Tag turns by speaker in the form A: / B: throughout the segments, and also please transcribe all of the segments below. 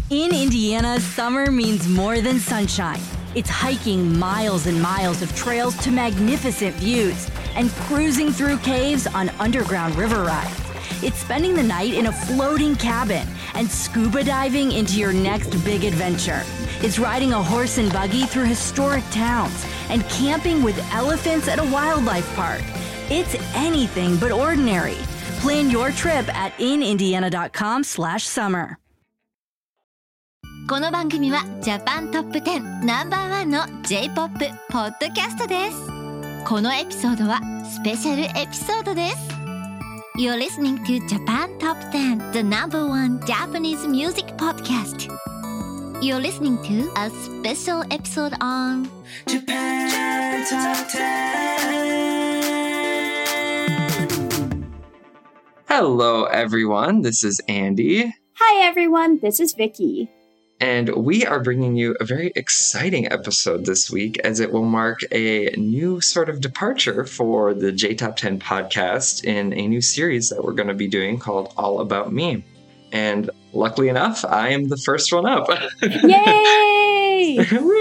A: In Indiana, summer means more than sunshine. It's hiking miles and miles of trails to magnificent views and cruising through caves on underground river rides. It's spending the night in a floating cabin and scuba diving into your next big adventure. It's riding a horse and buggy through historic towns and camping with elephants at a wildlife park. It's anything but ordinary. Plan your trip at inindiana.com/summer.
B: この番組はジャパントップ10ナンバーワンの J-POP ポッドキャストです。このエピソードはスペシャルエピソードです。You're listening to Japan Top 10, the number one Japanese music podcast. You're listening to a special episode on
C: Japan Top 10.
D: Hello, everyone. This is Andy.
E: Hi, everyone. This is Vicky.
D: And we are bringing you a very exciting episode this week as it will mark a new sort of departure for the J-Top 10 podcast in a new series that we're going to be doing called All About Me. And luckily enough, I am the first one up.
E: Yay!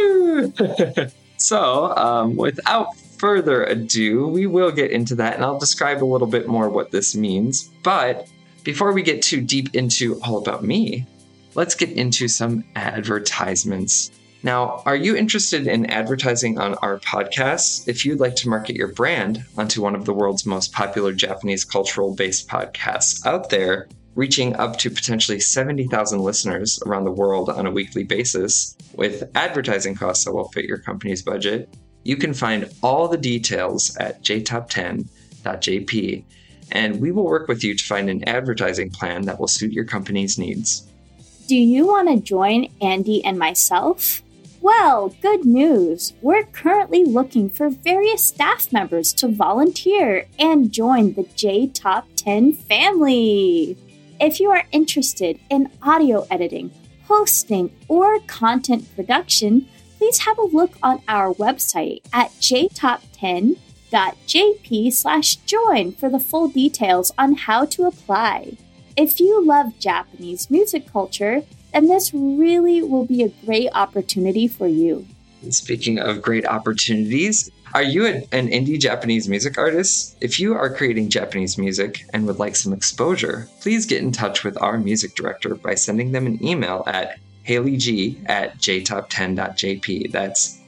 D: So, without further ado, we will get into that, and I'll describe a little bit more what this means. But before we get too deep into All About Me, let's get into some advertisements. Now, are you interested in advertising on our podcast? If you'd like to market your brand onto one of the world's most popular Japanese cultural-based podcasts out there, reaching up to potentially 70,000 listeners around the world on a weekly basis, with advertising costs that will fit your company's budget, you can find all the details at jtop10.jp, and we will work with you to find an advertising plan that will suit your company's needs.
E: Do you want to join Andy and myself? Well, good news. We're currently looking for various staff members to volunteer and join the J-Top 10 family. If you are interested in audio editing, hosting, or content production, please have a look on our website at jtop10.jp/join for the full details on how to apply. If you love Japanese music culture, then this really will be a great opportunity for you.
D: Speaking of great opportunities, are you an indie Japanese music artist? If you are creating Japanese music and would like some exposure, please get in touch with our music director by sending them an email at hayleyg@jtop10.jp. That's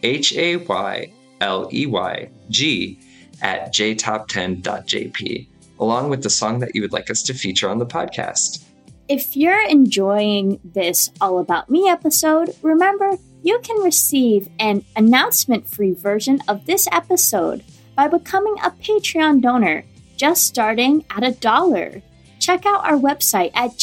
D: HAYLEYG@jtop10.jp. along with the song that you would like us to feature on the podcast.
E: If you're enjoying this All About Me episode, remember, you can receive an announcement-free version of this episode by becoming a Patreon donor, just starting at $1. Check out our website at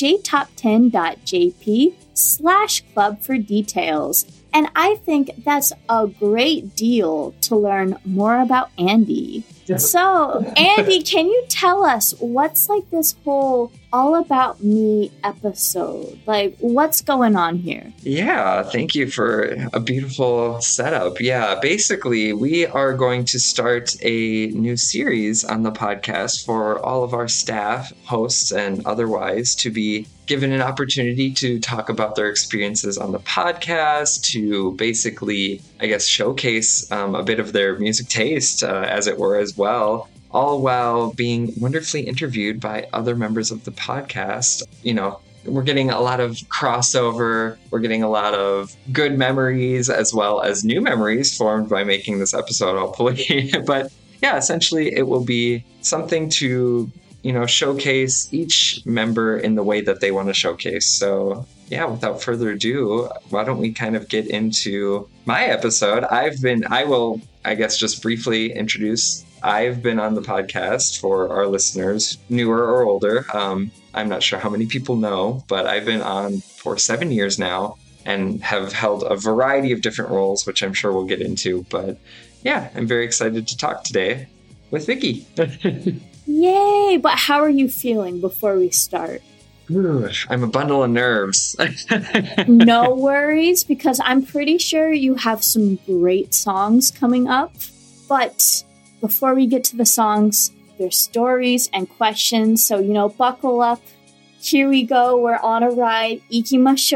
E: jtop10.jp/club for details. And I think that's a great deal to learn more about Andy. So, Andy, can you tell us what's like this whole All About Me episode? Like, what's going on here?
D: Yeah, thank you for a beautiful setup. Yeah, basically, we are going to start a new series on the podcast for all of our staff, hosts, and otherwise to be given an opportunity to talk about their experiences on the podcast, to basically, I guess, showcase a bit of their music taste, as it were, as well, all while being wonderfully interviewed by other members of the podcast. You know, we're getting a lot of crossover. We're getting a lot of good memories as well as new memories formed by making this episode, hopefully. But yeah, essentially it will be something to, you know, showcase each member in the way that they want to showcase. So yeah, without further ado, why don't we kind of get into my episode? I will, I guess, just briefly introduce. I've been on the podcast for our listeners, newer or older. I'm not sure how many people know, but I've been on for 7 years now and have held a variety of different roles, which I'm sure we'll get into. But yeah, I'm very excited to talk today with Vicky.
E: Yay! But how are you feeling before we start?
D: I'm a bundle of nerves.
E: No worries, because I'm pretty sure you have some great songs coming up. But before we get to the songs, there's stories and questions. So, buckle up. Here we go. We're on a ride. Ikimashou.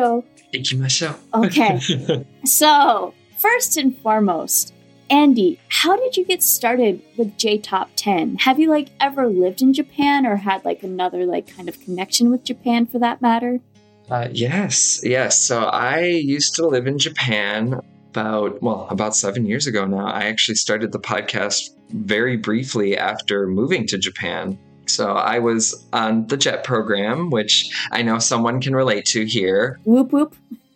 D: Ikimashou.
E: Okay. So, first and foremost, Andy, how did you get started with J-Top 10? Have you ever lived in Japan or had another kind of connection with Japan for that matter?
D: Yes. So I used to live in Japan about 7 years ago now. I actually started the podcast very briefly after moving to Japan. So I was on the JET program, which I know someone can relate to here.
E: Whoop whoop.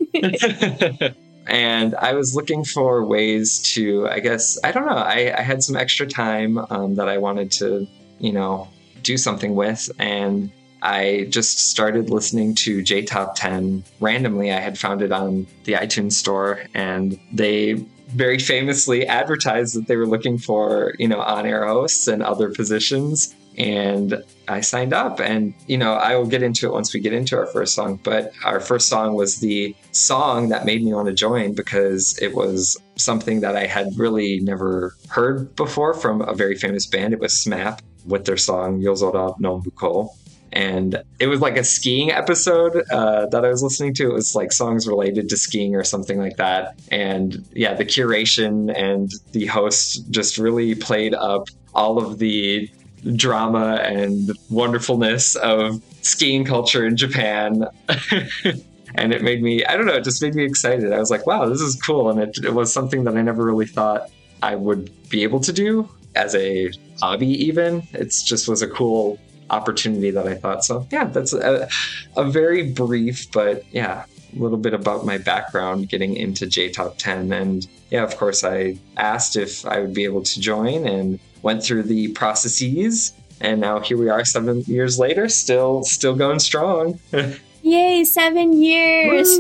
D: And I was looking for ways to, I don't know, I had some extra time that I wanted to, do something with. And I just started listening to J-Top 10 randomly. I had found it on the iTunes store, and they very famously advertised that they were looking for, on-air hosts and other positions. And I signed up, and, I will get into it once we get into our first song. But our first song was the song that made me want to join because it was something that I had really never heard before from a very famous band. It was SMAP with their song Yozora no Muko. And it was like a skiing episode that I was listening to. It was like songs related to skiing or something like that. And yeah, the curation and the host just really played up all of the drama and wonderfulness of skiing culture in Japan. And it made me, it just made me excited. I was like, wow, this is cool. And it was something that I never really thought I would be able to do as a hobby even. It just was a cool opportunity that I thought. So yeah, that's a very brief, but yeah, a little bit about my background getting into J-Top 10. And yeah, of course, I asked if I would be able to join and went through the processes. And now here we are 7 years later, still going strong.
E: Yay, 7 years.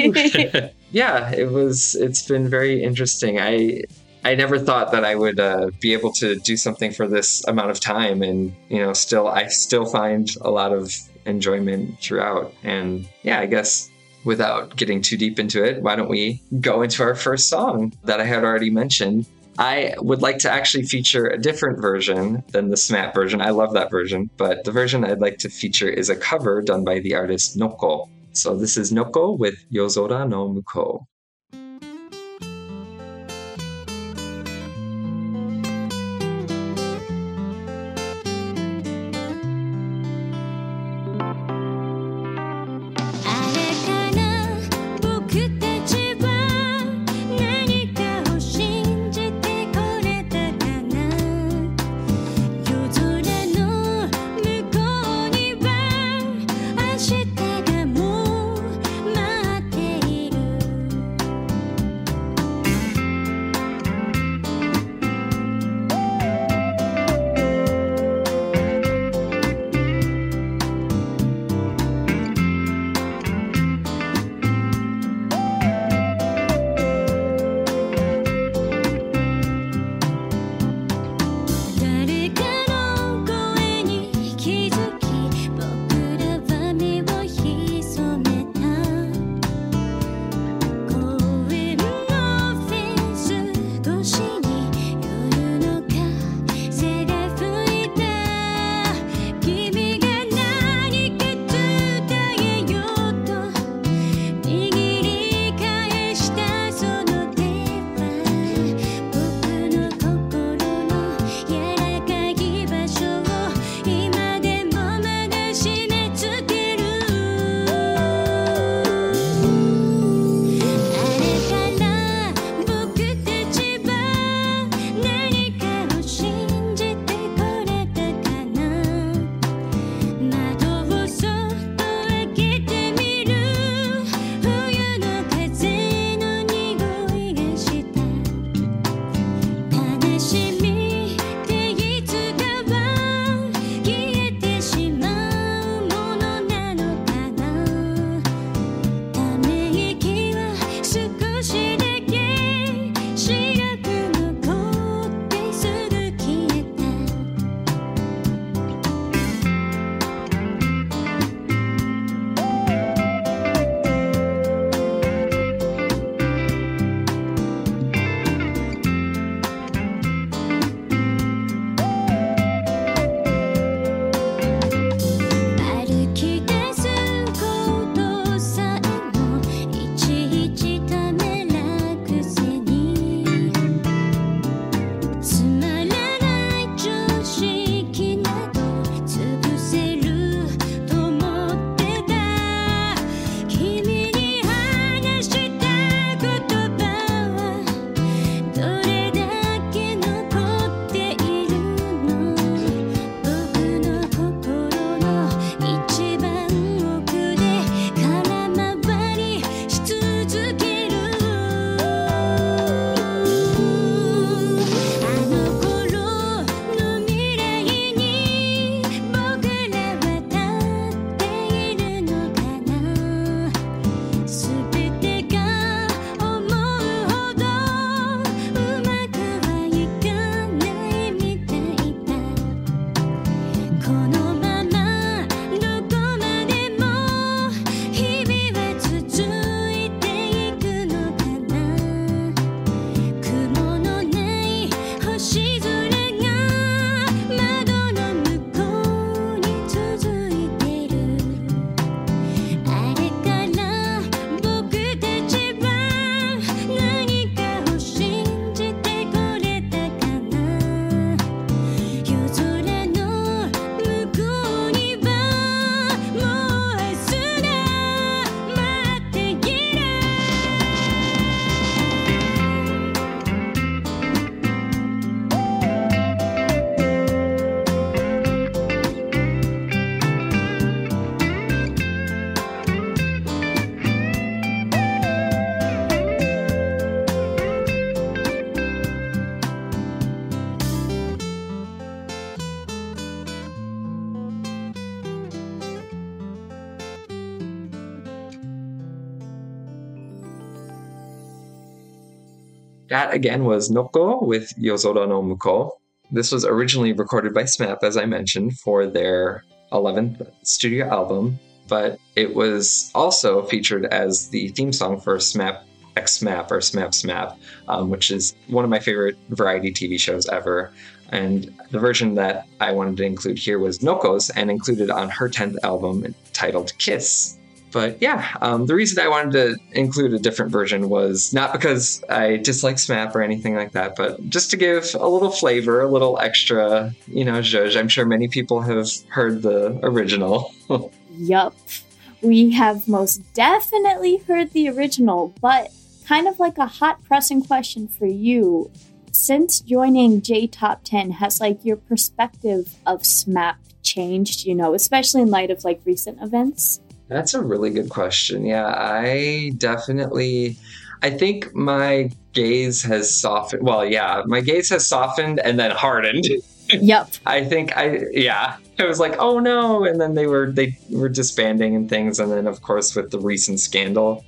D: Yeah, it's been very interesting. I never thought that I would be able to do something for this amount of time, and I still find a lot of enjoyment throughout. And yeah, I guess without getting too deep into it, why don't we go into our first song that I had already mentioned. I would like to actually feature a different version than the SMAP version. I love that version, but the version I'd like to feature is a cover done by the artist Noko. So this is Noko with Yozora no Muko.
F: 「
D: That again was Noko with Yozora no Muko. This was originally recorded by SMAP, as I mentioned, for their 11th studio album, but it was also featured as the theme song for SMAP X SMAP or SMAP SMAP, which is one of my favorite variety TV shows ever. And the version that I wanted to include here was Noko's and included on her 10th album titled Kiss. But yeah, the reason I wanted to include a different version was not because I dislike SMAP or anything like that, but just to give a little flavor, a little extra, zhuzh. I'm sure many people have heard the original.
E: Yup. We have most definitely heard the original, but kind of like a hot pressing question for you. Since joining J Top 10, has your perspective of SMAP changed, especially in light of recent events?
D: That's a really good question. Yeah, I think my gaze has softened. Well, yeah, my gaze has softened and then hardened.
E: Yep.
D: I think it was like, oh no. And then they were disbanding and things. And then of course with the recent scandal,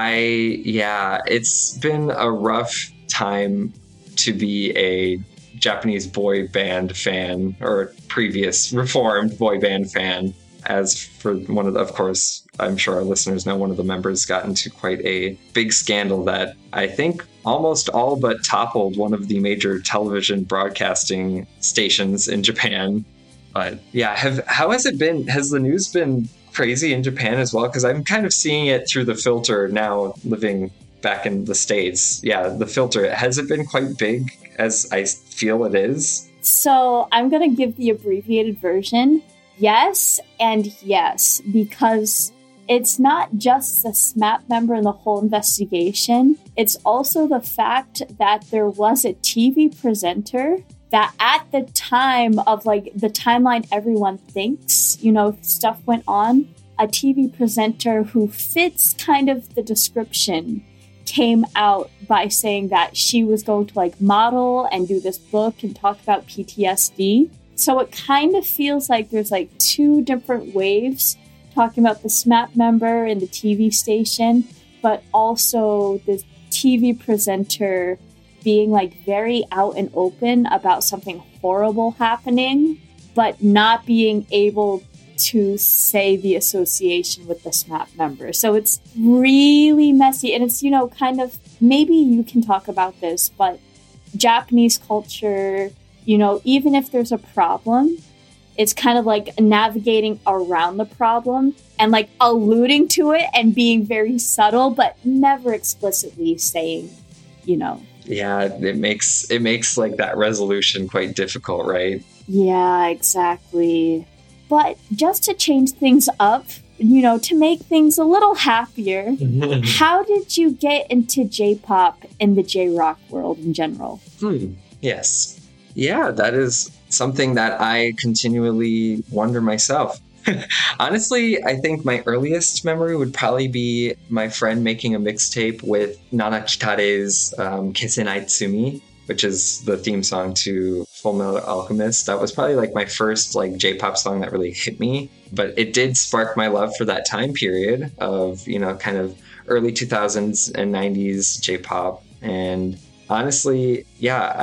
D: it's been a rough time to be a Japanese boy band fan or previous reformed boy band fan. As for one of course, I'm sure our listeners know one of the members got into quite a big scandal that I think almost all but toppled one of the major television broadcasting stations in Japan. But yeah, how has it been? Has the news been crazy in Japan as well? Because I'm kind of seeing it through the filter now, living back in the States. Yeah, the filter. Has it been quite big as I feel it is?
E: So I'm going to give the abbreviated version. Yes and yes, because it's not just the SMAP member and the whole investigation. It's also the fact that there was a TV presenter that at the time of the timeline everyone thinks, stuff went on. A TV presenter who fits kind of the description came out by saying that she was going to model and do this book and talk about PTSD. So it kind of feels like there's two different waves talking about the SMAP member and the TV station, but also the TV presenter being very out and open about something horrible happening, but not being able to say the association with the SMAP member. So it's really messy. And it's, kind of, maybe you can talk about this, but Japanese culture, even if there's a problem, it's kind of navigating around the problem and alluding to it and being very subtle, but never explicitly saying,
D: Yeah, it makes that resolution quite difficult, right?
E: Yeah, exactly. But just to change things up, to make things a little happier, how did you get into J-pop and the J-rock world in general?
D: Yes. Yeah, that is something that I continually wonder myself. Honestly, I think my earliest memory would probably be my friend making a mixtape with Nana Kitare's Kesenai Tsumi, which is the theme song to Full Metal Alchemist. That was probably my first J-pop song that really hit me. But it did spark my love for that time period of, kind of early 2000s and 90s J-pop. And honestly, yeah,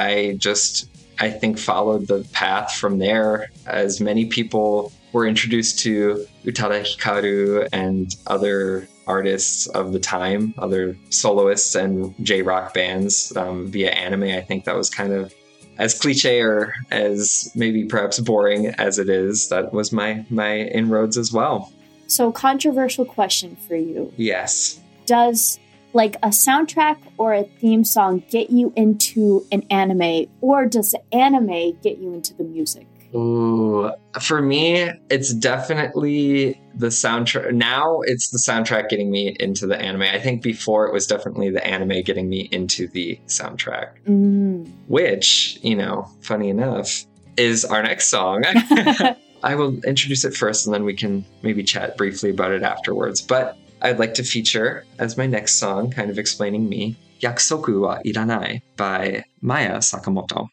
D: I think followed the path from there, as many people were introduced to Utada Hikaru and other artists of the time, other soloists and J-rock bands via anime. I think that was kind of as cliche or as maybe perhaps boring as it is. That was my inroads as well.
E: So, controversial question for you.
D: Yes.
E: Does a soundtrack or a theme song get you into an anime, or does the anime get you into the music?
D: Ooh, for me, it's definitely the soundtrack. Now it's the soundtrack getting me into the anime. I think before it was definitely the anime getting me into the soundtrack, which, funny enough, is our next song. I will introduce it first and then we can maybe chat briefly about it afterwards. But I'd like to feature as my next song, kind of explaining me, Yakusoku wa Iranai by Maya Sakamoto.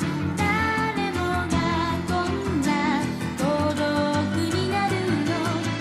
F: 「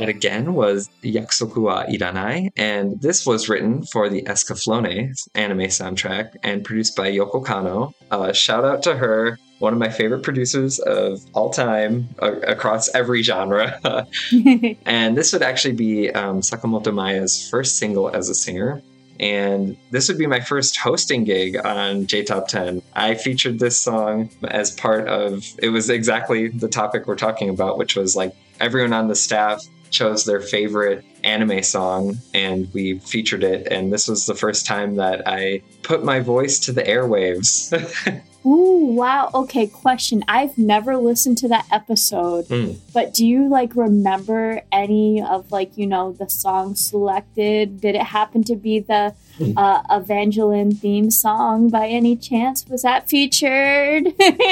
D: that again was Yakusoku wa Iranai, and this was written for the Escaflowne anime soundtrack and produced by Yoko Kanno. Shout out to her, one of my favorite producers of all time across every genre. And this would actually be Sakamoto Maya's first single as a singer. And this would be my first hosting gig on J-Top 10. I featured this song as part of, it was exactly the topic we're talking about, which was like everyone on the staff chose their favorite anime song and we featured it. And this was the first time that I put my voice to the airwaves.
E: Ooh, wow. Okay, question. I've never listened to that episode, but do you like remember any of like, you know, the songs selected? Did it happen to be the Evangeline theme song by any chance? Was that featured?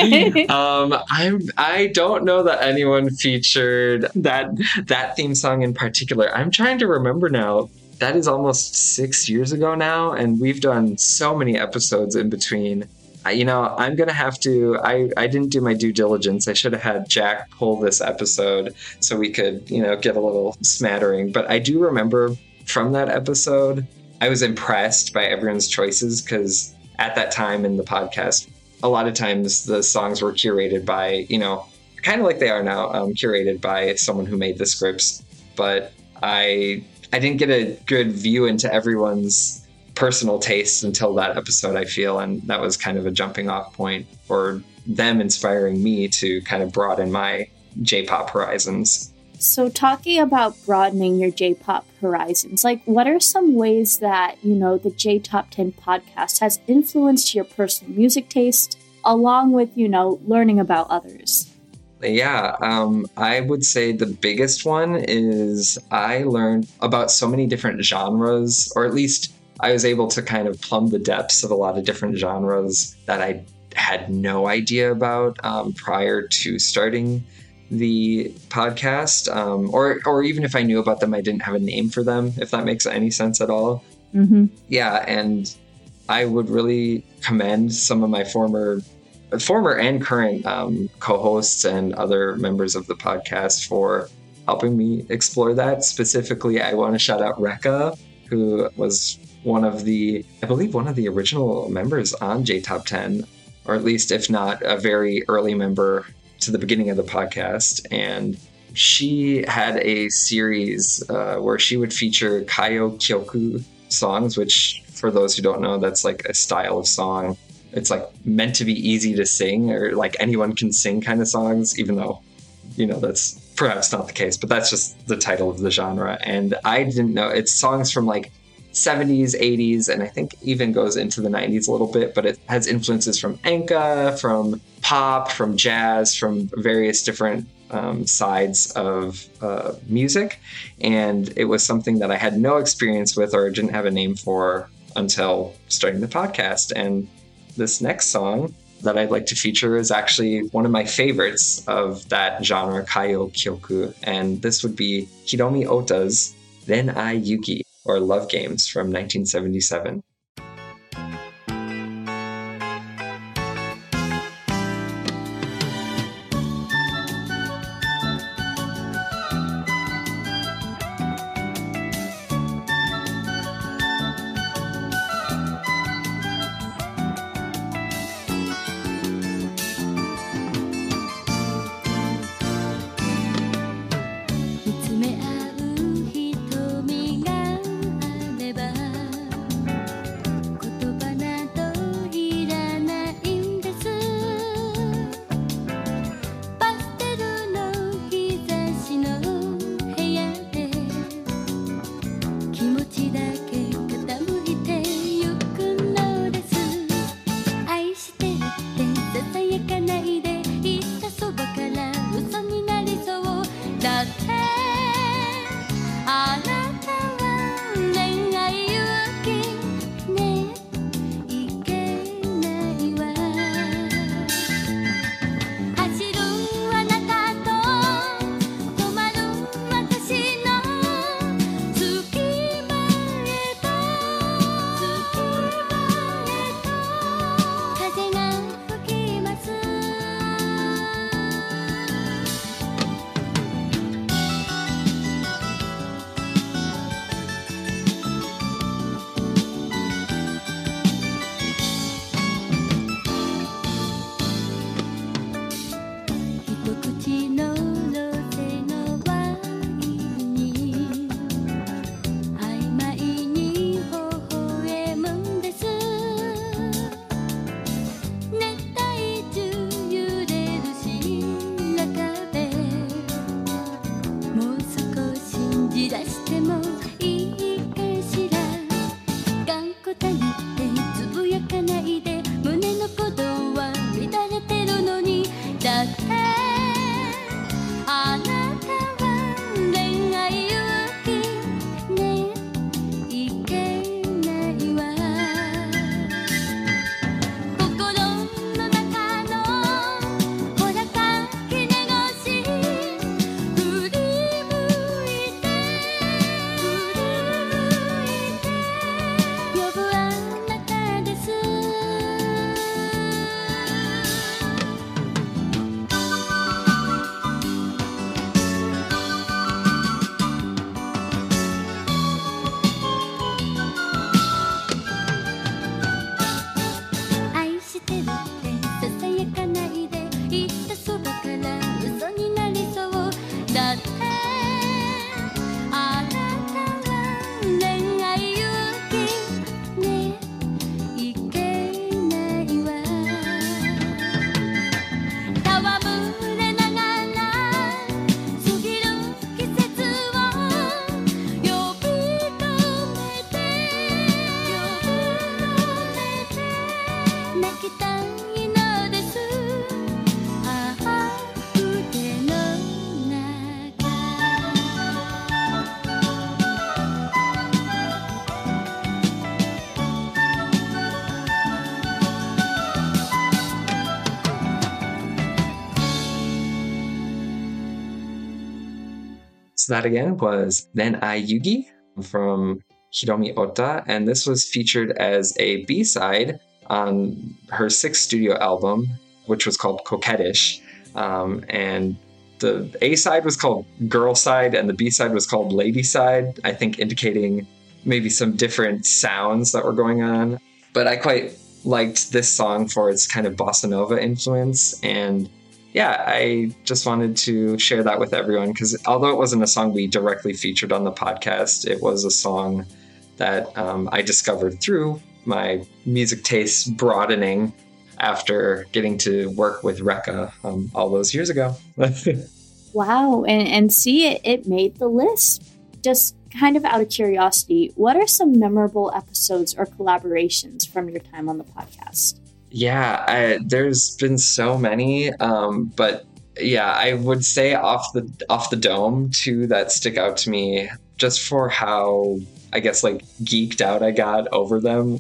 D: I don't know that anyone featured that theme song in particular. I'm trying to remember now. That is almost 6 years ago now, and we've done so many episodes in between. You know, I'm going to have to, I didn't do my due diligence. I should have had Jack pull this episode so we could, you know, get a little smattering. But I do remember from that episode, I was impressed by everyone's choices because at that time in the podcast, a lot of times the songs were curated by, you know, kind of like they are now, curated by someone who made the scripts. But I didn't get a good view into everyone's personal tastes until that episode, I feel, and that was kind of a jumping off point for them, inspiring me to kind of broaden my J-pop horizons.
E: So talking about broadening your J-pop horizons, like what are some ways that, you know, the J-Top 10 podcast has influenced your personal music taste along with, you know, learning about others?
D: Yeah, I would say the biggest one is I learned about so many different genres, or at least I was able to kind of plumb the depths of a lot of different genres that I had no idea about prior to starting the podcast. Or even if I knew about them, I didn't have a name for them, if that makes any sense at all.
E: Mm-hmm.
D: Yeah, and I would really commend some of my former and current co-hosts and other members of the podcast for helping me explore that. Specifically, I want to shout out Rekka, who was one of the original members on J-Top 10, or at least, if not, a very early member to the beginning of the podcast. And she had a series where she would feature Kaio Kyoku songs, which, for those who don't know, that's like a style of song. It's like meant to be easy to sing, or like anyone can sing kind of songs, even though, you know, that's perhaps not the case, but that's just the title of the genre. And I didn't know, it's songs from like 70s, 80s, and I think even goes into the 90s a little bit, but it has influences from enka, from pop, from jazz, from various different sides of music. And it was something that I had no experience with or didn't have a name for until starting the podcast. And this next song that I'd like to feature is actually one of my favorites of that genre, Kaio Kyoku. And this would be Hiromi Ota's Ren Ai Yuki, or Love Games, from 1977.
B: 見つめ合う瞳があれば
D: that again was Nen Ai Yugi from Hiromi Ota, and this was featured as a B-side on her 6th studio album, which was called Coquettish. And the A-side was called Girl Side, and the B-side was called Lady Side, I think indicating maybe some different sounds that were going on. But I quite liked this song for its kind of bossa nova influence, and yeah, I just wanted to share that with everyone because although it wasn't a song we directly featured on the podcast, it was a song that I discovered through my music tastes broadening after getting to work with Rekka all those years ago.
E: Wow, and see, it made the list. Just kind of out of curiosity, what are some memorable episodes or collaborations from your time on the podcast?
D: Yeah, there's been so many, but yeah, I would say off the dome, 2 that stick out to me just for how, I guess, like geeked out I got over them.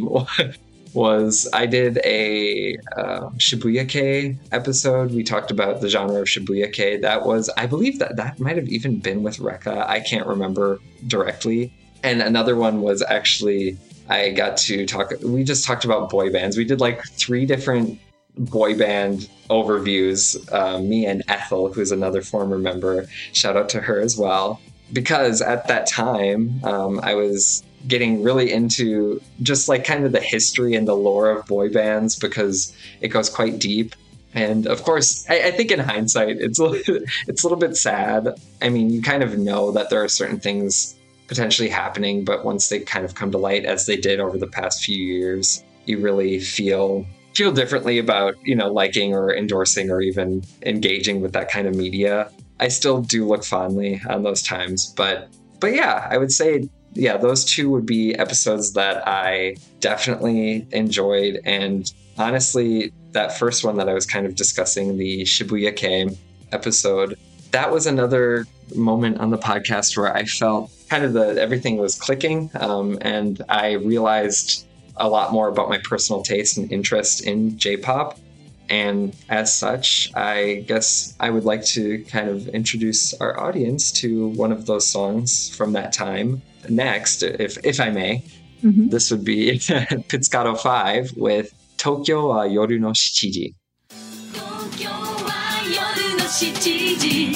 D: Was I did a Shibuya-kei episode. We talked about the genre of Shibuya-kei. That was, I believe that might have even been with Rekka. I can't remember directly. And another one was actually, I got to talk, we just talked about boy bands. We did like 3 different boy band overviews, me and Ethel, who's another former member. Shout out to her as well. Because at that time, I was getting really into just like kind of the history and the lore of boy bands because it goes quite deep. And of course, I think in hindsight, it's a little bit sad. I mean, you kind of know that there are certain things potentially happening, but once they kind of come to light, as they did over the past few years, you really feel differently about, liking or endorsing or even engaging with that kind of media. I still do look fondly on those times, but yeah, I would say, yeah, those 2 would be episodes that I definitely enjoyed. And honestly, that first one that I was kind of discussing, the Shibuya-kei episode, that was another moment on the podcast where I felt kind of everything was clicking, and I realized a lot more about my personal taste and interest in J-pop. And as such, I guess I would like to kind of introduce our audience to one of those songs from that time next, if I may.
E: Mm-hmm.
D: This would be Pizzicato 5 with Tokyo wa yoru no shichiji.
C: Tokyo wa yoru no shichiji.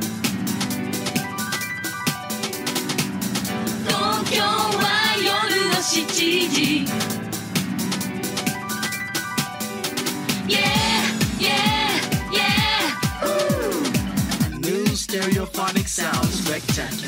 C: Tokyo wa yoru no shichiji.
F: Stereophonic sound spectacular.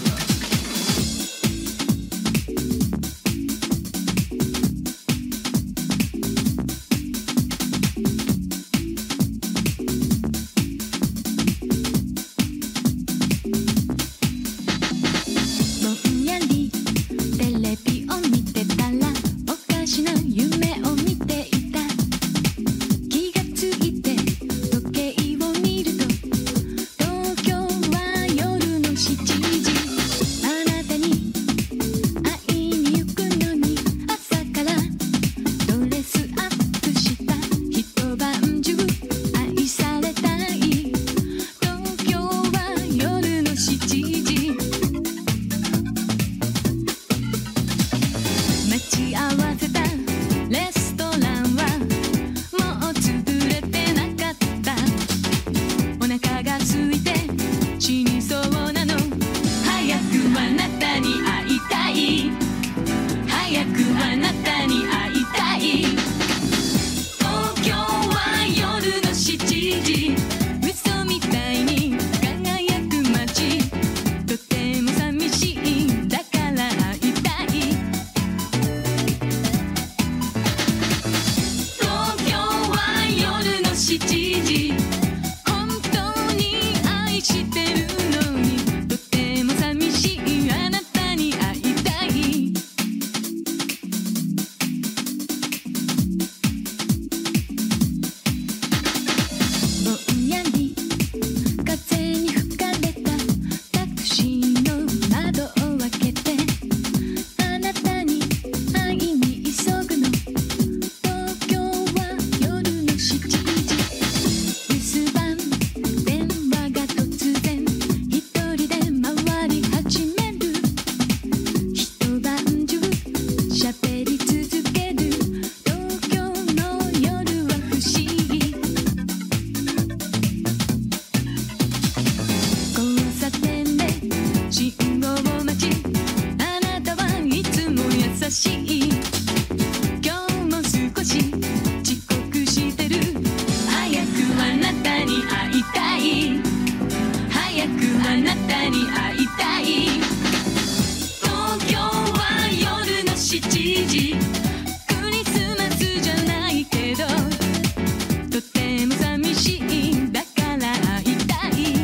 C: しい今日も少し遅刻してる早くあなたに会いたい早くあなたに会いたい東京は夜の7時クリスマスじゃないけどとても寂しいだから会いたい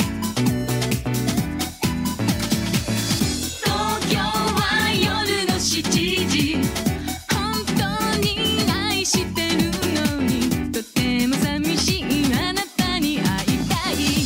C: 東京は夜の7時本当に愛してるのにとても寂しいあなたに会いたい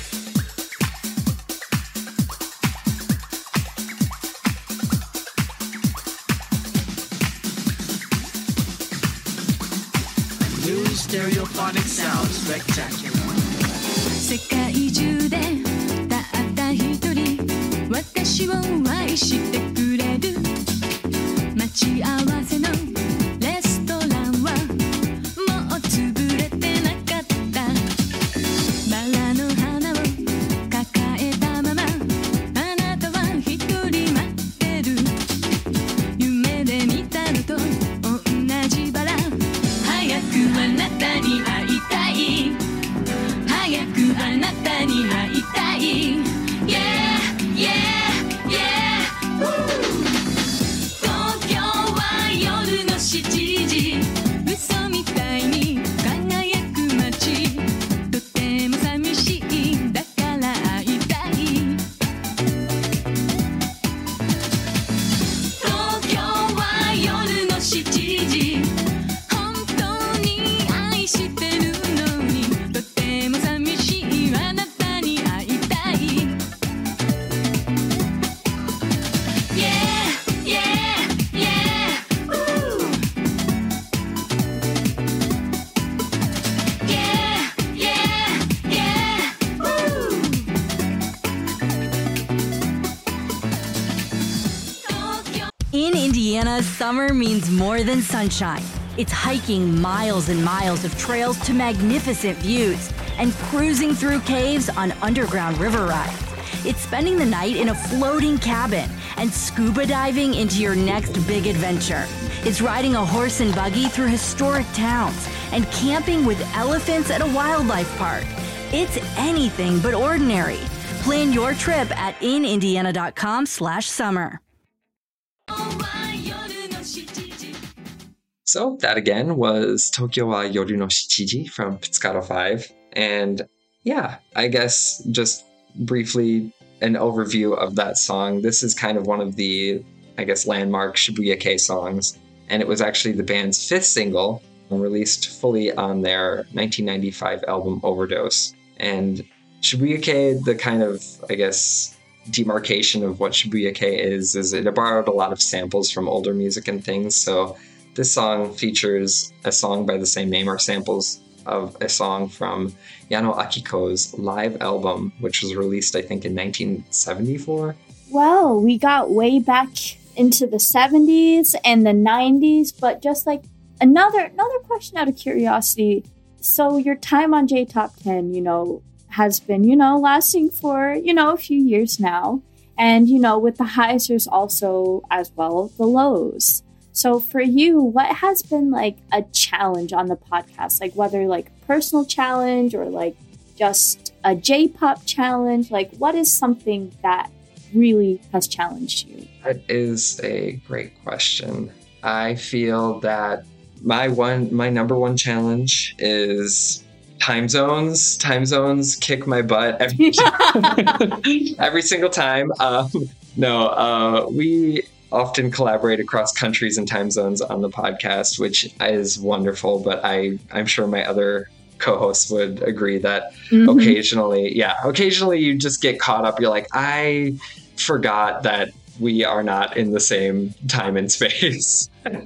F: New stereophonic sound spectacular.
C: 世界中でたった一人私を愛してくれる待ち合わせのレストランはもう潰れてなかったバラの花を抱えたままあなたは一人待ってる夢で見たのと同じバラ早くあなたに会いたい早くあなたに会いたい Yeah, yeah, yeah Woo! 東京は夜の7時嘘みたいに輝く街とても寂しいだから会いたい東京は夜の7時本当に愛してるのにとても寂しいあなたに会いたい Yeah, yeah, yeah Woo! Yeah, yeah, yeah Woo! 東京
A: In Indiana, summer means more than sunshine. It's hiking miles and miles of trails to magnificent views and cruising through caves on underground river rides. It's spending the night in a floating cabin and scuba diving into your next big adventure. It's riding a horse and buggy through historic towns and camping with elephants at a wildlife park. It's anything but ordinary. Plan your trip at inindiana.com/summer.
C: は夜の7時
D: So that again was Tokyo wa Yoru no Shichiji from Pizzicato 5. And yeah, I guess just briefly an overview of that song. This is kind of one of the, I guess, landmark Shibuya-kei songs. And it was actually the band's fifth single, released fully on their 1995 album Overdose. And Shibuya-kei, the kind of, I guess, demarcation of what Shibuya-kei is it borrowed a lot of samples from older music and things. So this song features a song by the same name or samples of a song from Yano Akiko's live album, which was released, I think, in 1974.
E: Well, we got way back into the 70s and the 90s, but just like another question out of curiosity. So your time on J Top 10, has been, lasting for, a few years now. And, with the highs, there's also as well the lows. So for you, what has been like a challenge on the podcast? Like whether like personal challenge or like just a J-pop challenge? Like what is something that really has challenged you?
D: That is a great question. I feel that my number one challenge is time zones. Time zones kick my butt every single time. We often collaborate across countries and time zones on the podcast, which is wonderful. But I'm sure my other co-hosts would agree that occasionally you just get caught up. You're like, I forgot that we are not in the same time and space.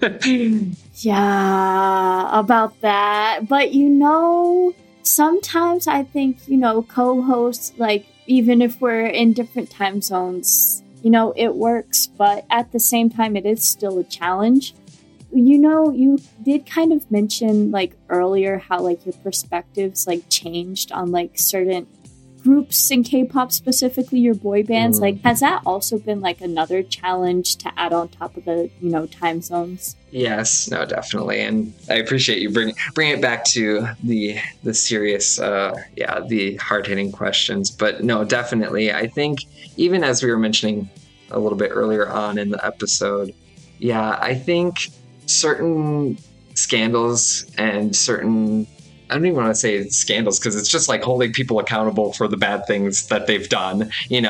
E: Yeah, about that. But sometimes I think, co-hosts, like, even if we're in different time zones, it works. But at the same time, it is still a challenge. You did kind of mention, like, earlier how, like, your perspectives, like, changed on, like, certain groups in K-pop, specifically your boy bands, like, has that also been like another challenge to add on top of the, time zones?
D: Yes, no, definitely. And I appreciate you bring it back to the serious, the hard-hitting questions. But no, definitely. I think even as we were mentioning a little bit earlier on in the episode, I think certain scandals and certain, I don't even want to say scandals because it's just like holding people accountable for the bad things that they've done,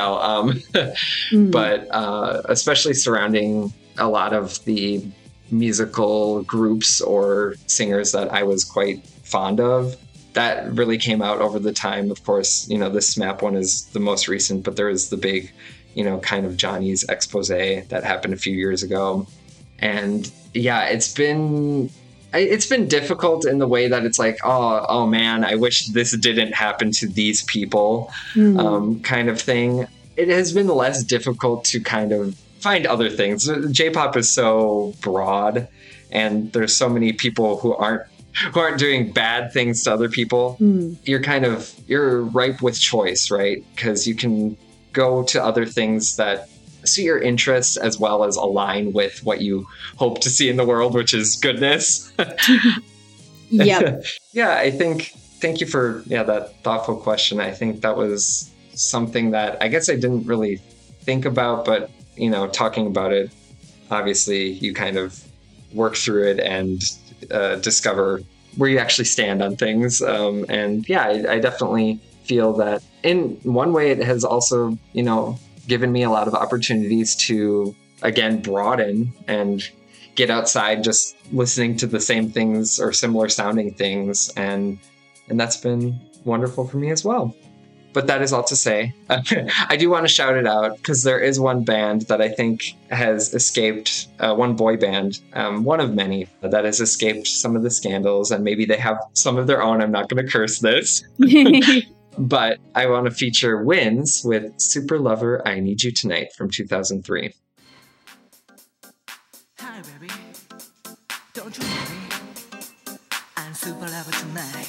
D: but especially surrounding a lot of the musical groups or singers that I was quite fond of. That really came out over the time. Of course, the SMAP one is the most recent, but there was the big, kind of Johnny's expose that happened a few years ago. And it's been difficult in the way that it's like, oh man, I wish this didn't happen to these people, kind of thing. It has been less difficult to kind of find other things. J-pop is so broad, and there's so many people who aren't doing bad things to other people. You're ripe with choice, right? Because you can go to other things that suit your interests as well as align with what you hope to see in the world, which is goodness.
E: Yep.
D: I think, thank you for that thoughtful question. I think that was something that I guess I didn't really think about, but talking about it, obviously you kind of work through it and discover where you actually stand on things. I definitely feel that in one way it has also, given me a lot of opportunities to, again, broaden and get outside just listening to the same things or similar sounding things. And that's been wonderful for me as well. But that is all to say, I do want to shout it out because there is one band that I think has escaped, one boy band, one of many that has escaped some of the scandals, and maybe they have some of their own. I'm not going to curse this. But I want to feature WINS with Super Lover, I Need You Tonight from 2003.
F: Hi, baby. Don't you know me? I'm super lover tonight.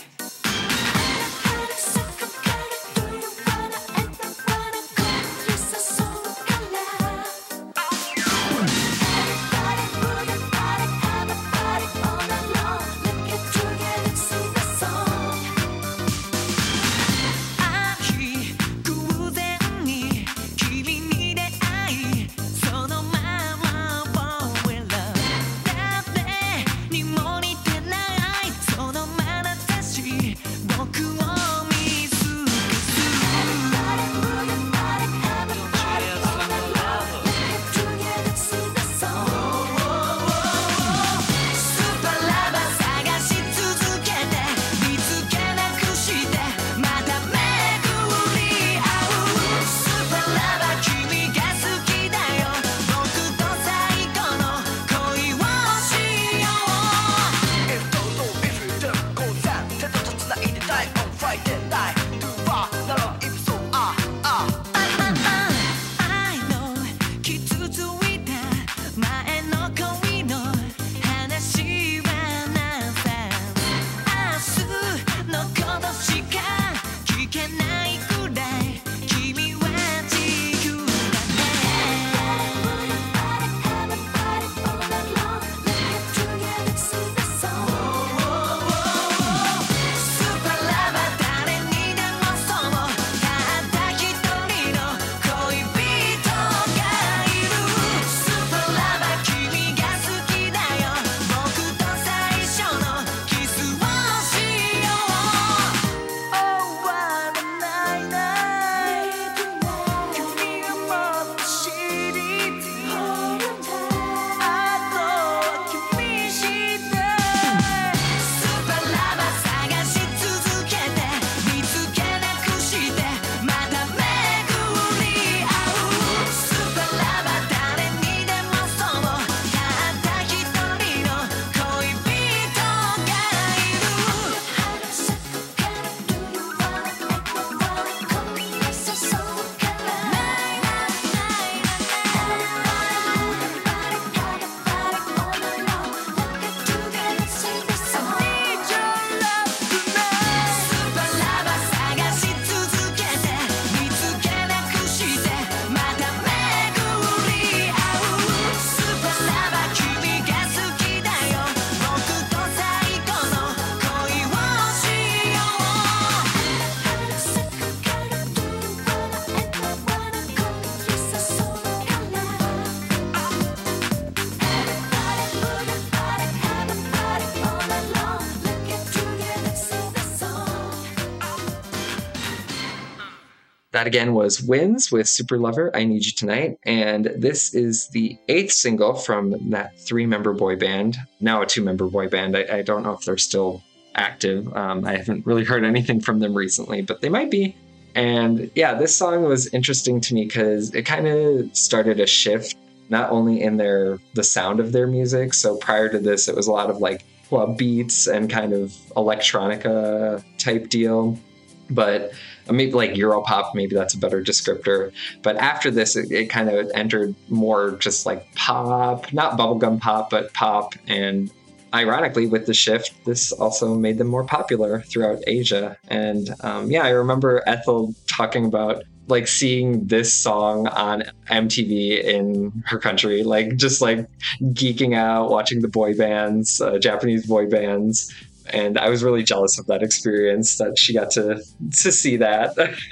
D: That again was Wins with Super Lover, I Need You Tonight. And this is the 8th single from that 3-member boy band, now a 2-member boy band. I don't know if they're still active. I haven't really heard anything from them recently, but they might be. And yeah, this song was interesting to me because it kind of started a shift, not only in the sound of their music. So prior to this, it was a lot of like club beats and kind of electronica type deal. But maybe like Europop, maybe that's a better descriptor. But after this, it kind of entered more just like pop, not bubblegum pop, but pop. And ironically, with the shift, this also made them more popular throughout Asia. And I remember Ethel talking about like seeing this song on MTV in her country, like just like geeking out, watching the boy bands, Japanese boy bands. And I was really jealous of that experience that she got to see that.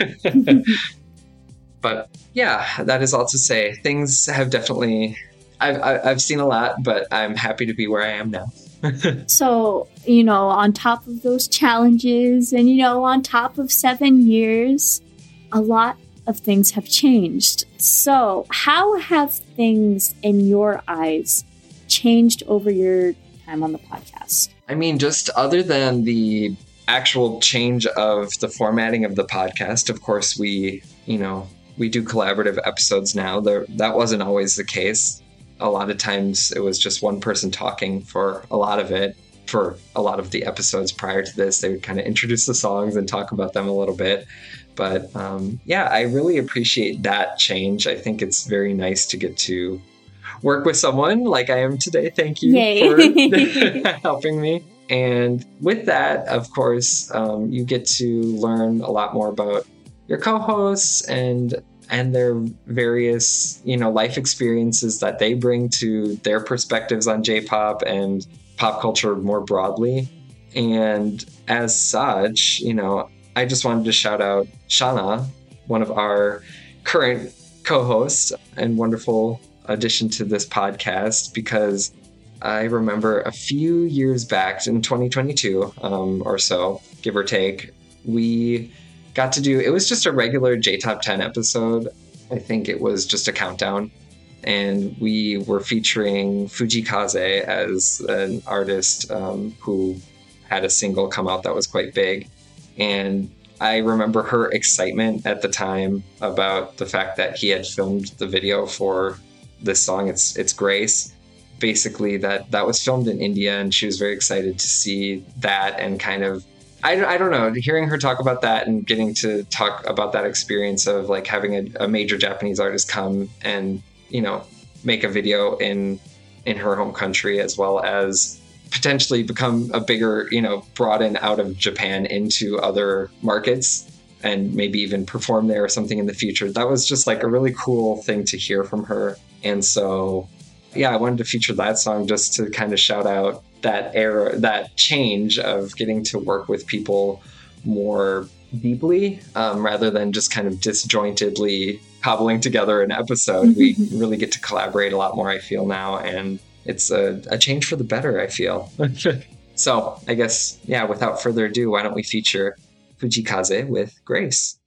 D: But yeah, that is all to say. Things have definitely, I've seen a lot, but I'm happy to be where I am now.
E: So, on top of those challenges and, on top of 7 years, a lot of things have changed. So how have things in your eyes changed over your time on the podcast?
D: I mean, just other than the actual change of the formatting of the podcast, of course, we do collaborative episodes now. That wasn't always the case. A lot of times it was just one person talking for a lot of it. For a lot of the episodes prior to this, they would kind of introduce the songs and talk about them a little bit. But I really appreciate that change. I think it's very nice to get to work with someone like I am today. Thank you for helping me. And with that, of course, you get to learn a lot more about your co-hosts and their various, life experiences that they bring to their perspectives on J-pop and pop culture more broadly. And as such, I just wanted to shout out Shana, one of our current co-hosts and wonderful addition to this podcast, because I remember a few years back in 2022 or so, give or take, we got to do, it was just a regular J-Top 10 episode. I think it was just a countdown. And we were featuring Fujikaze as an artist who had a single come out that was quite big. And I remember her excitement at the time about the fact that he had filmed the video for this song, It's Grace. Basically, that was filmed in India, and she was very excited to see that and kind of, I don't know, hearing her talk about that and getting to talk about that experience of like having a major Japanese artist come and, make a video in her home country, as well as potentially become a bigger, broaden out of Japan into other markets and maybe even perform there or something in the future. That was just like a really cool thing to hear from her. And so, yeah, I wanted to feature that song just to kind of shout out that era, that change of getting to work with people more deeply rather than just kind of disjointedly cobbling together an episode. We really get to collaborate a lot more, I feel now, and it's a change for the better, I feel. So I guess, without further ado, why don't we feature Fujikaze with Grace.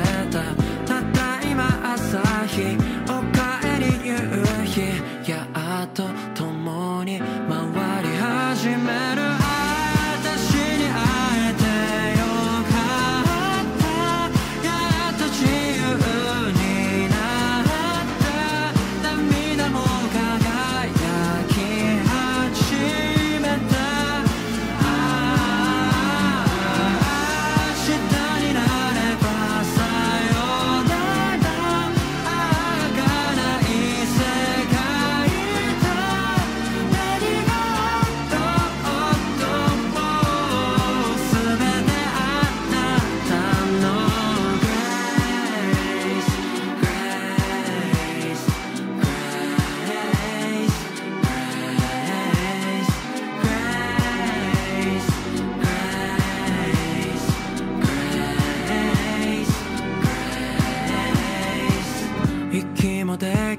F: Yeah,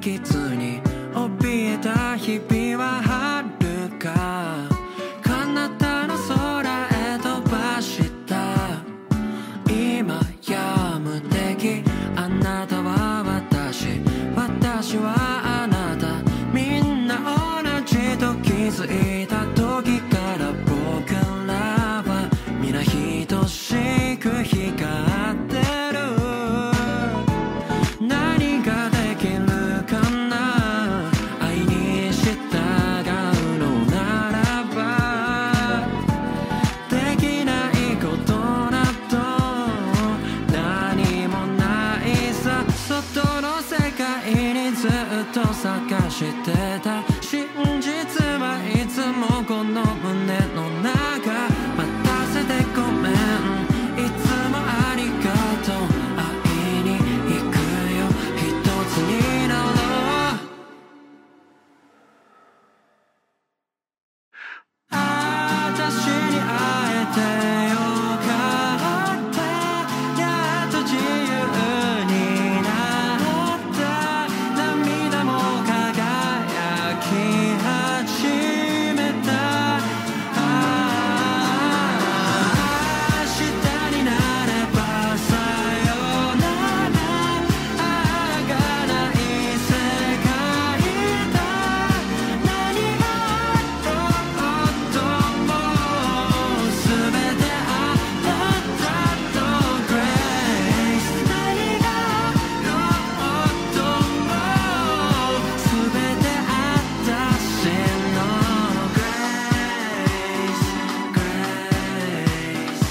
F: 傷に怯えた日々は遥か彼方の空へ飛ばした今や無敵あなたは私はあなたみんな同じと気づいた時から僕らは皆等しく光ってる何ができるかな愛に従うのならばできないことなど何もないさ外の世界にずっと探してた真実はいつもこの胸の中待たせてごめんいつもありがとう会いに行くよ一つになろう私に会えてよかったやっと自由になった涙も輝き始めた明日になればさよならがない世界だ何があろうとも全てあなたと Grace 何があろうとも全て私の Grace Grace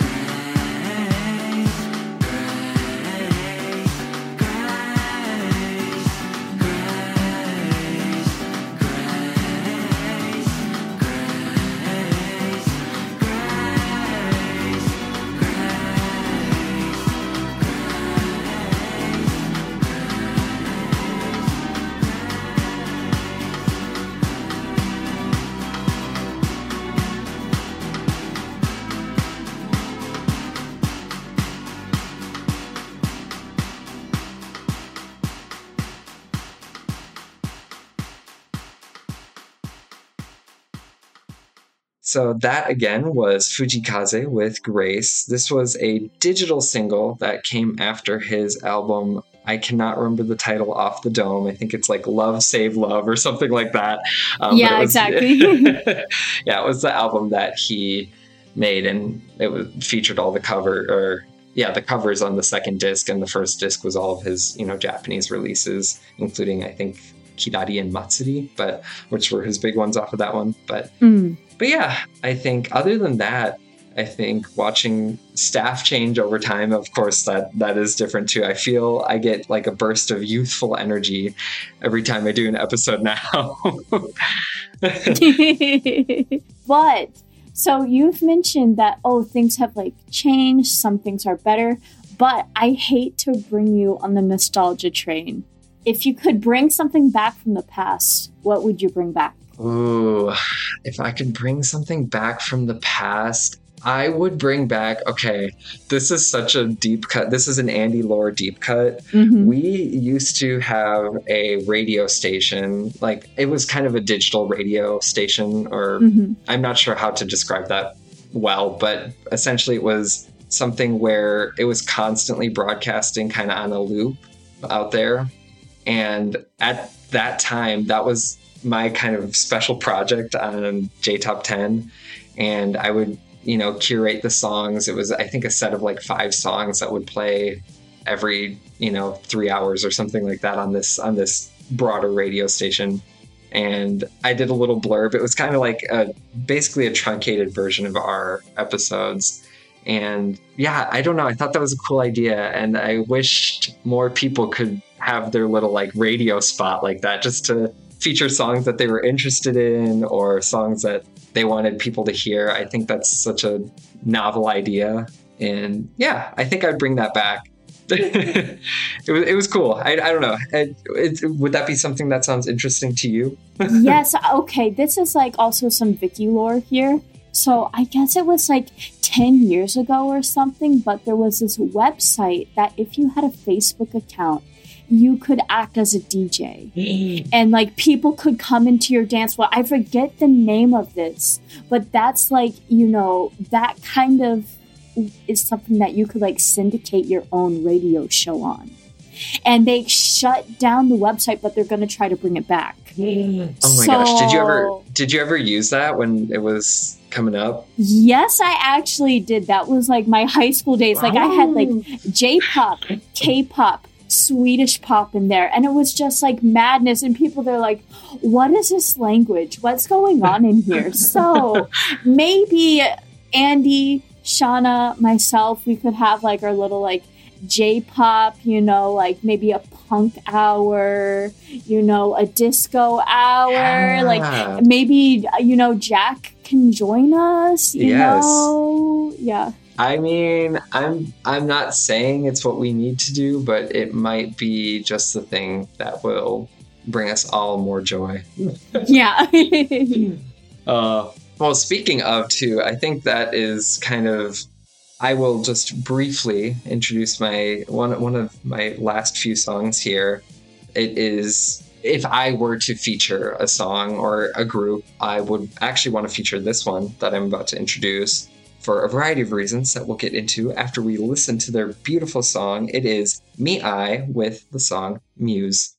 D: So that again was Fujikaze with Grace. This was a digital single that came after his album. I cannot remember the title off the dome. I think it's like Love Save Love or something like that.
E: Exactly.
D: Yeah, it was the album that he made, and it featured all the the covers on the second disc, and the first disc was all of his, Japanese releases, including I think Kirari and Matsuri, which were his big ones off of that one. But yeah, I think other than that, I think watching staff change over time, of course, that is different too. I feel I get like a burst of youthful energy every time I do an episode now.
E: But so you've mentioned that, things have like changed, some things are better, but I hate to bring you on the nostalgia train. If you could bring something back from the past, what would you bring back?
D: Ooh, if I could bring something back from the past, I would bring back, this is such a deep cut. This is an Andy Lore deep cut. Mm-hmm. We used to have a radio station, like it was kind of a digital radio station, or I'm not sure how to describe that well, but essentially it was something where it was constantly broadcasting kind of on a loop out there. And at that time, that was my kind of special project on J-Top 10. And I would, curate the songs. It was, I think, a set of like 5 songs that would play every, 3 hours or something like that on this broader radio station. And I did a little blurb. It was kind of like basically a truncated version of our episodes. And yeah, I don't know. I thought that was a cool idea. And I wished more people could have their little like radio spot like that, just to feature songs that they were interested in or songs that they wanted people to hear. I think that's such a novel idea. And yeah, I think I'd bring that back. It was cool. I don't know. Would that be something that sounds interesting to you?
E: Yes. Okay. This is like also some Viki lore here. So I guess it was like 10 years ago or something, but there was this website that if you had a Facebook account, you could act as a DJ and like people could come into your dance floor. I forget the name of this, but that's like, you know, that kind of is something that you could like syndicate your own radio show on. And they shut down the website, but they're going to try to bring it back.
D: Oh my gosh. Did you ever use that when it was coming up?
E: Yes, I actually did. That was like my high school days. Like I had like J-pop, K-pop, Swedish pop in there. And it was just like madness. And people, they're like, what is this language? What's going on in here? So maybe Andy, Shauna, myself, we could have like our little like J-pop, you know, like maybe a punk hour, you know, a disco hour, like maybe, you know, Jack can join us, you know? Yeah.
D: I mean, I'm not saying it's what we need to do, but it might be just the thing that will bring us all more joy.
E: Yeah.
D: Well, speaking of too, I think that is kind of, I will just briefly introduce my one of my last few songs here. It is, if I were to feature a song or a group, I would actually want to feature this one that I'm about to introduce for a variety of reasons that we'll get into after we listen to their beautiful song. It is Me-I with the song Muse.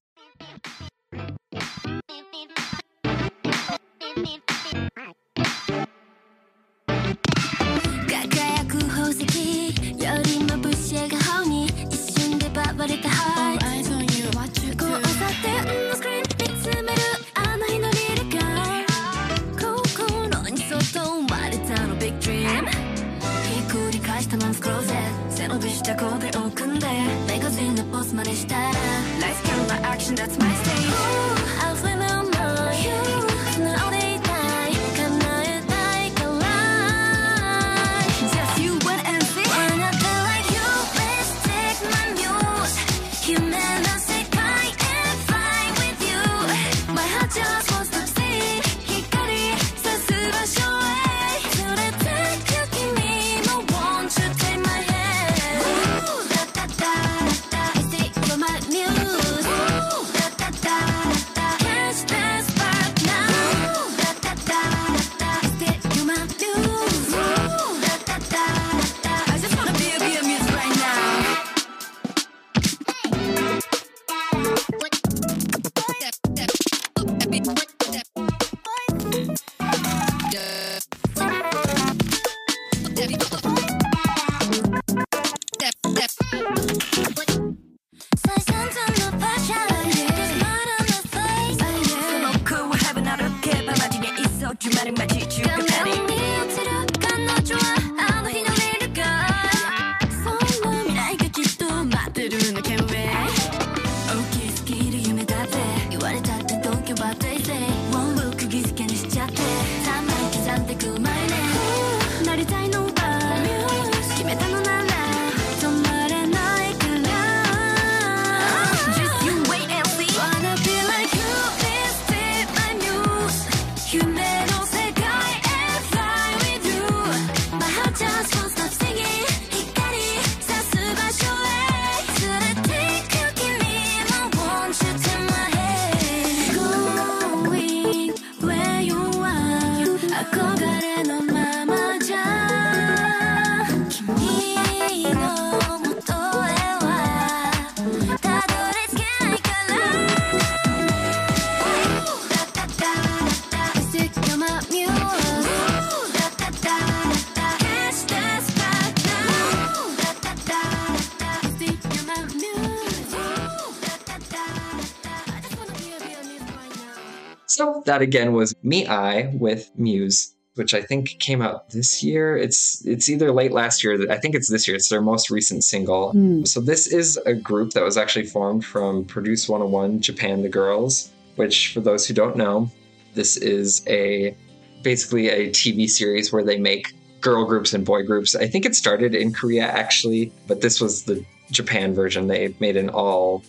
D: 'So that again was Me-I with Muse, which I think came out this year. It's either late last year. I think it's this year. It's their most recent single. So this is a group that was actually formed from Produce 101 Japan the Girls, which for those who don't know, this is basically a TV series where they make girl groups and boy groups. I think it started in Korea actually, but this was the Japan version. They made an all,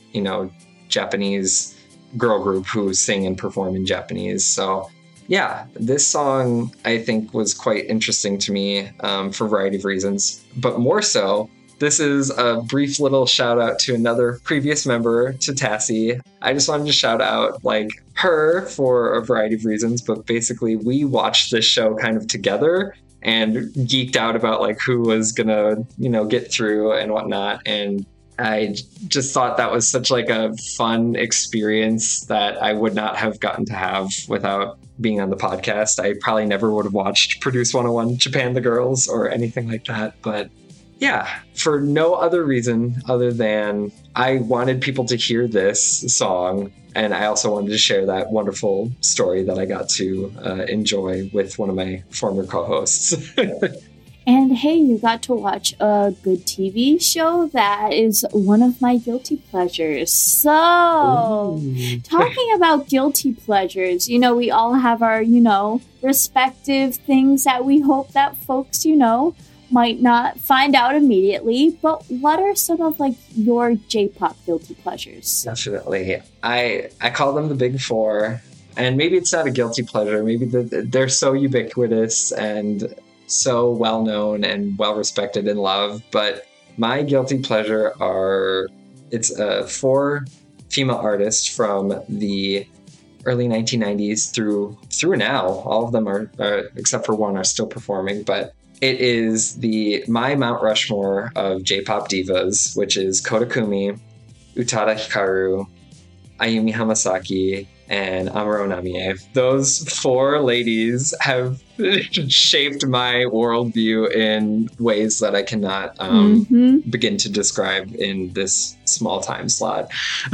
D: Japanese girl group who sing and perform in Japanese. So yeah, this song I think was quite interesting to me for a variety of reasons, but more so This is a brief little shout out to another previous member, to Tassie. I just wanted to shout out like her for a variety of reasons, but basically we watched this show kind of together and geeked out about like who was gonna, get through and whatnot. And I just thought that was such like a fun experience that I would not have gotten to have without being on the podcast. I probably never would have watched Produce 101 Japan the Girls or anything like that. But yeah, for no other reason other than I wanted people to hear this song. And I also wanted to share that wonderful story that I got to enjoy with one of my former co-hosts.
E: And hey, you got to watch a good TV show that is one of my guilty pleasures. So, talking about guilty pleasures, we all have our, respective things that we hope that folks, might not find out immediately. But what are some of like your J-pop guilty pleasures?
D: Definitely. I call them the big four. And maybe it's not a guilty pleasure. Maybe they're so ubiquitous and so well known and well respected and loved, but my guilty pleasure it's 4 female artists from the early 1990s through now. All of them are except for one are still performing, but it is my Mount Rushmore of J-pop divas, which is Kodakumi, Utada Hikaru, Ayumi Hamasaki, and Amuro Namie. Those 4 ladies have shaped my worldview in ways that I cannot begin to describe in this small time slot.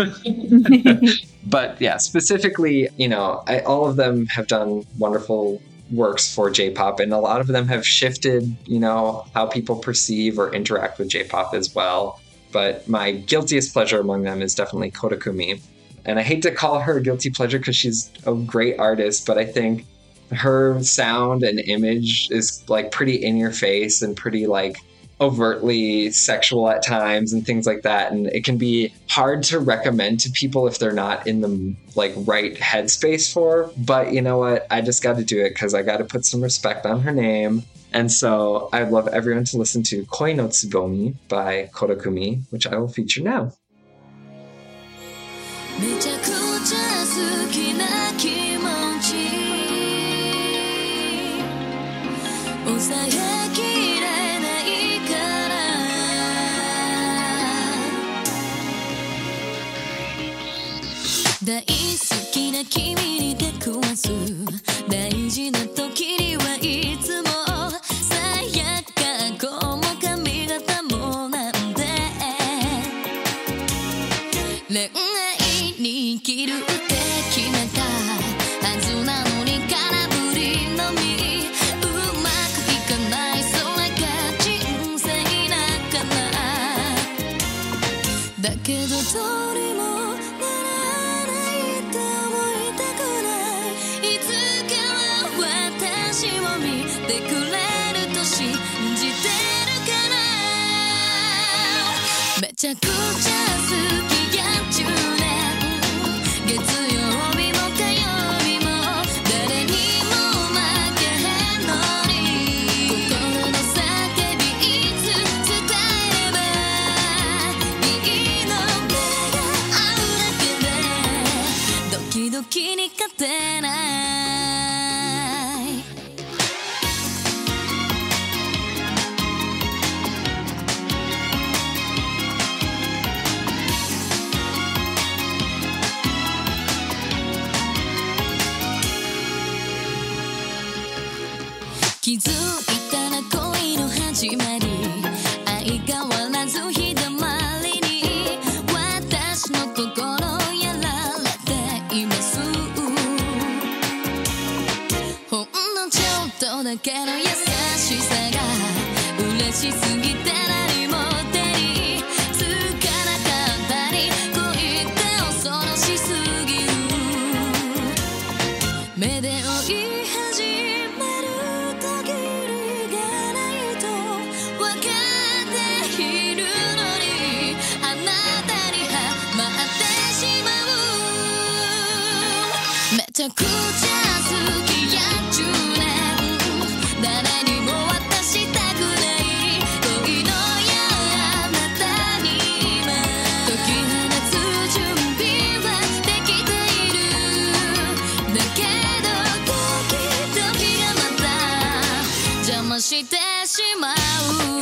D: But yeah, specifically, all of them have done wonderful works for J-pop, and a lot of them have shifted, how people perceive or interact with J-pop as well. But my guiltiest pleasure among them is definitely Kodakumi. And I hate to call her a guilty pleasure because she's a great artist, but I think her sound and image is like pretty in your face and pretty like overtly sexual at times and things like that. And it can be hard to recommend to people if they're not in the like right headspace for. But you know what? I just got to do it because I got to put some respect on her name. And so I'd love everyone to listen to Koi no Tsubomi by Kodakumi, which I will feature now.
C: めちゃくちゃ好きな気持ち抑えきれないから大好きな君に出くわす大事な時にはいつもさやかこも髪型もなんで恋愛に生きるって決めたはずなのに空振りのみうまくいかないそれが人生だからだけどどうにもならないって思いたくないいつかは私を見てくれると信じてるからめちゃくちゃ好きや10年月曜日も火曜日も誰にも負けへんのに心の叫びいつ伝えればいいの目が合うだけでドキドキに勝てない気づいたら恋の始まり相変わらず日だまりに私の心やられていますほんのちょっとだけの優しさが嬉しすぎて何も手につかなかったり恋って恐ろしすぎる目で追い始める限りがないと分かっているのにあなたにハマってしまうめちゃくちゃ好きや10年誰にも渡したくない恋の矢しまう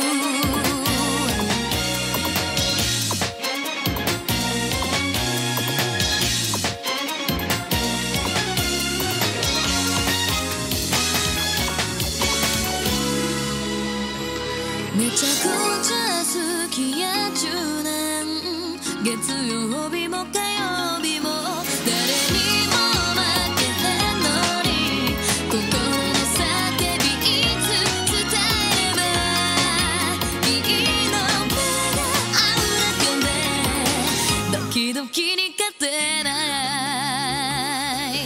C: めちゃくちゃ好きや10年月曜日も火曜日も誰にも負けへんのに心の叫びいつ伝えればいいの目が合うだけでドキドキに勝てない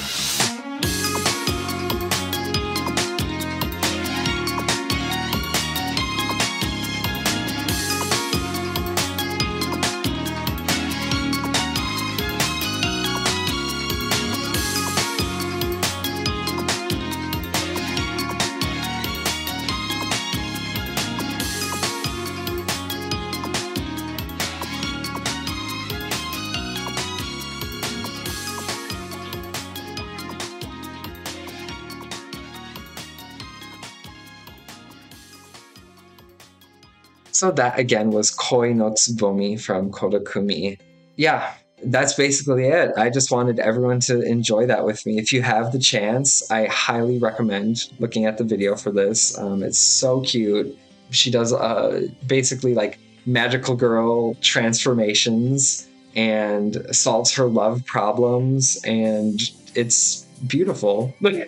D: So that again was Koi no Tsubomi from Kodakumi. Yeah, that's basically it. I just wanted everyone to enjoy that with me. If you have the chance, I highly recommend looking at the video for this. It's so cute. She does basically like magical girl transformations and solves her love problems, and it's beautiful.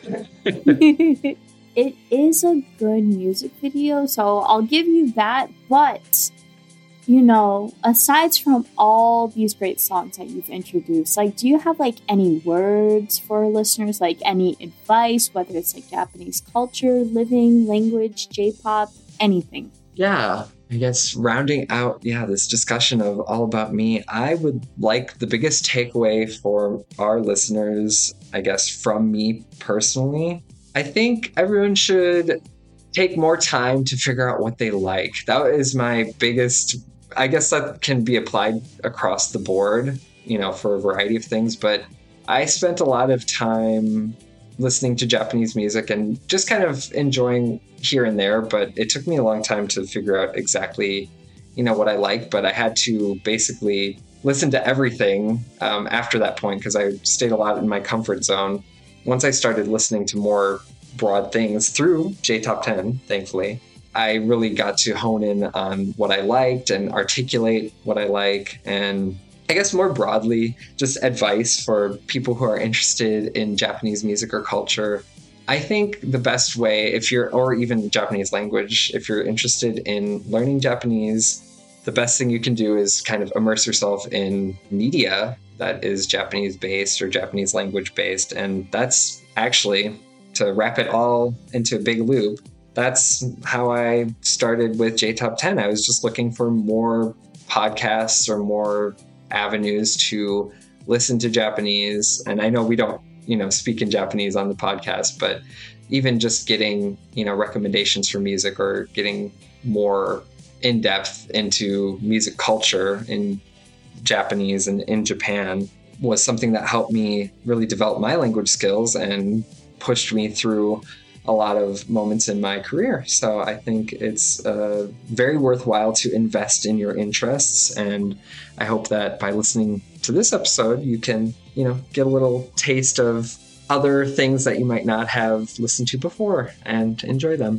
E: It is a good music video, so I'll give you that. But, you know, aside from all these great songs that you've introduced, like, do you have, like, any words for listeners? Like, any advice, whether it's, like, Japanese culture, living, language, J-pop, anything?
D: Yeah, I guess rounding out, this discussion of all about me, I would like the biggest takeaway for our listeners, I guess, from me personally. I think everyone should take more time to figure out what they like. That is my biggest, I guess that can be applied across the board, for a variety of things. But I spent a lot of time listening to Japanese music and just kind of enjoying here and there. But it took me a long time to figure out exactly, what I like. But I had to basically listen to everything after that point because I stayed a lot in my comfort zone. Once I started listening to more broad things through J-Top 10, thankfully, I really got to hone in on what I liked and articulate what I like. And I guess more broadly, just advice for people who are interested in Japanese music or culture. I think the best way, or even Japanese language, if you're interested in learning Japanese, the best thing you can do is kind of immerse yourself in media that is Japanese based or Japanese language based. And that's actually, to wrap it all into a big loop, that's how I started with J-Top 10. I was just looking for more podcasts or more avenues to listen to Japanese. And I know we don't, speak in Japanese on the podcast, but even just getting, recommendations for music or getting more in depth into music culture in Japanese and in Japan was something that helped me really develop my language skills and pushed me through a lot of moments in my career. So I think it's very worthwhile to invest in your interests. And I hope that by listening to this episode, you can, get a little taste of other things that you might not have listened to before and enjoy them.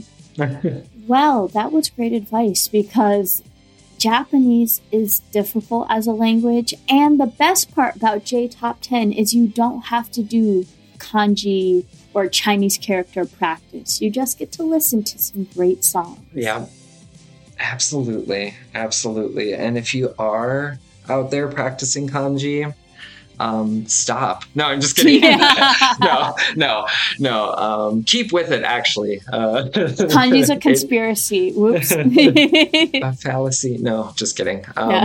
E: Well, that was great advice because Japanese is difficult as a language. And the best part about J-Top 10 is you don't have to do kanji or Chinese character practice. You just get to listen to some great songs.
D: Yeah, absolutely. Absolutely. And if you are out there practicing kanji, stop. No, I'm just kidding.
E: Yeah.
D: No. Keep with it, actually.
E: Kanji's a conspiracy. Whoops.
D: A fallacy. No, just kidding.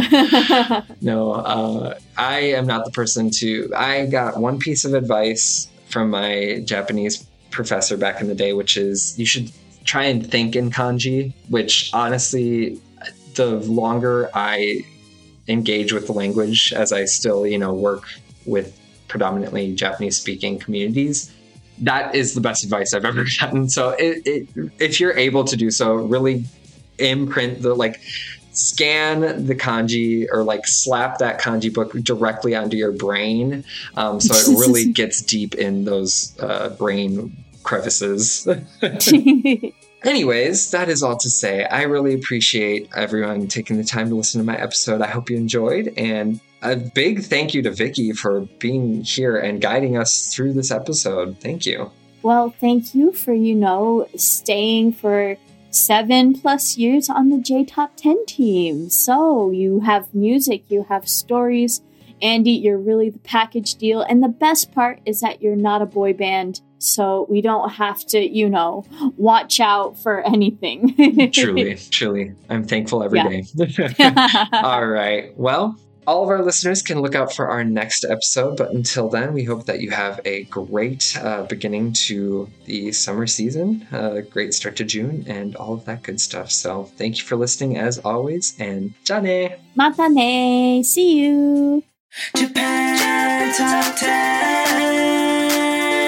D: No, I am not the person I got one piece of advice from my Japanese professor back in the day, which is you should try and think in kanji, which honestly, the longer I engage with the language as I still, work with predominantly Japanese speaking communities, that is the best advice I've ever gotten. So if you're able to do so, really imprint scan the kanji or slap that kanji book directly onto your brain. So it really gets deep in those brain crevices. Anyways, that is all to say. I really appreciate everyone taking the time to listen to my episode. I hope you enjoyed. And a big thank you to Vicky for being here and guiding us through this episode. Thank you.
E: Well, thank you for, staying for 7+ years on the J Top 10 team. So you have music, you have stories. Andy, you're really the package deal. And the best part is that you're not a boy band. So we don't have to, watch out for anything.
D: Truly. I'm thankful every day. All right. Well, all of our listeners can look out for our next episode. But until then, we hope that you have a great beginning to the summer season, a great start to June, and all of that good stuff. So thank you for listening as always. And jane!
E: Mata ne! See you!
F: Japan Top 10.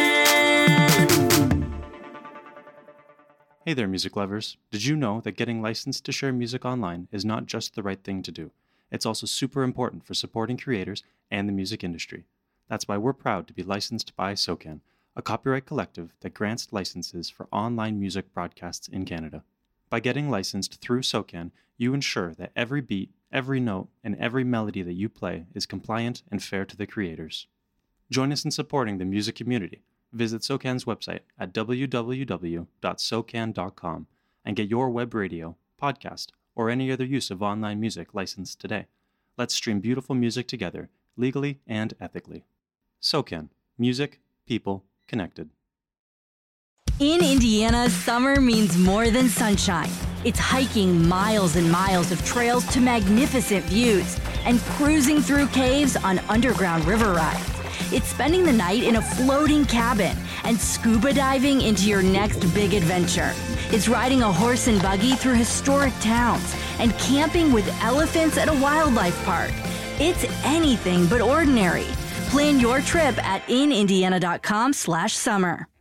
G: Hey there, music lovers. Did you know that getting licensed to share music online is not just the right thing to do? It's also super important for supporting creators and the music industry. That's why we're proud to be licensed by SOCAN, a copyright collective that grants licenses for online music broadcasts in Canada. By getting licensed through SOCAN, you ensure that every beat, every note, and every melody that you play is compliant and fair to the creators. Join us in supporting the music community. Visit SOCAN's website at www.socan.com and get your web radio, podcast, or any other use of online music licensed today. Let's stream beautiful music together, legally and ethically. SOCAN. Music, people, connected.
A: In Indiana, summer means more than sunshine. It's hiking miles and miles of trails to magnificent views and cruising through caves on underground river rides. It's spending the night in a floating cabin and scuba diving into your next big adventure. It's riding a horse and buggy through historic towns and camping with elephants at a wildlife park. It's anything but ordinary. Plan your trip at inindiana.com/summer.